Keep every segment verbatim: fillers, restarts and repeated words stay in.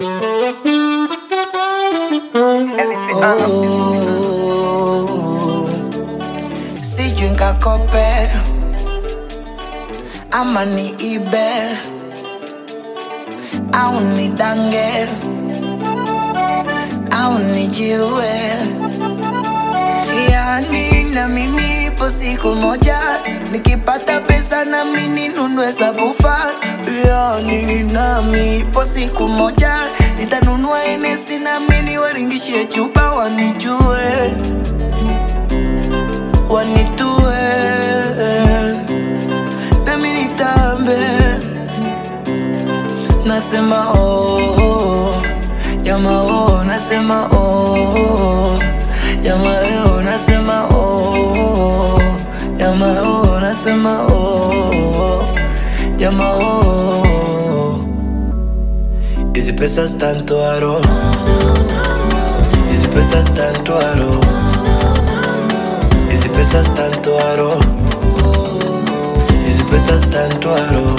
Oh, sijui nkakope ama ni ibe au ni dange au ni jiwe. Yani na mimi ipo siku moja nikipata pesa na mimi ninunue sabufa. Yani na mimi ipo siku moja nitanunua Hennessy na mimi waringishie chupa, wanijue wanitue na mimi nitambe. Nasema oh yama oh, nasema oh yama leo, nasema oh yama oh, nasema oh yama oh. Hizi pesa tanto aro, hizi pesa tanto aro, hizi pesa tanto aro, hizi pesa tanto aro.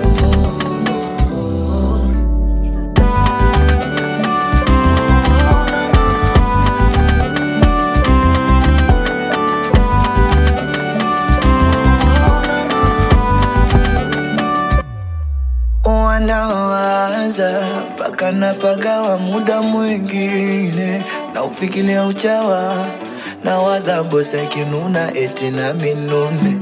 Wanawaza paka na pagawa muda mwingine na ufikiria uchawa na waza bosa kinuna eti na minune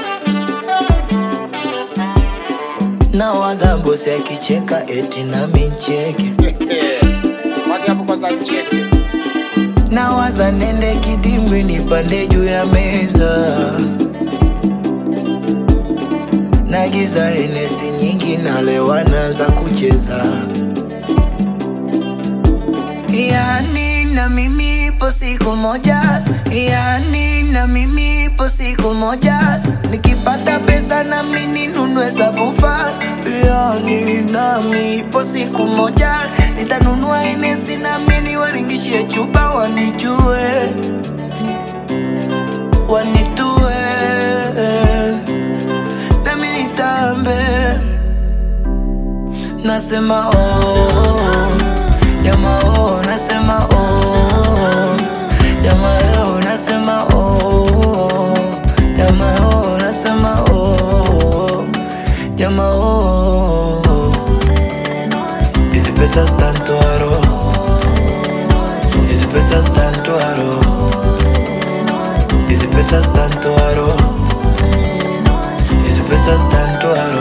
na waza bosa kicheka eti na mincheke Wagi hapo kwanza cheke. na waza nende kidimbwi nipande juu ya meza nagiza Hennessy nyingi nalewa naanza kucheza. Yani na mimi ipo siku moja, yani na mimi ipo siku moja nikipata pesa na mimi ninunue sabufa. Yani na mimi ipo siku moja nitanunua Hennessy na mimi waringishie chupa, wanijue wanitue nasema oh yama oh, nasema oh yama leo, nasema oh yama oh, nasema oh yama oh. Hizi pesa tanto aro, hizi pesa tanto aro, hizi pesa tanto aro, hizi pesa tanto aro.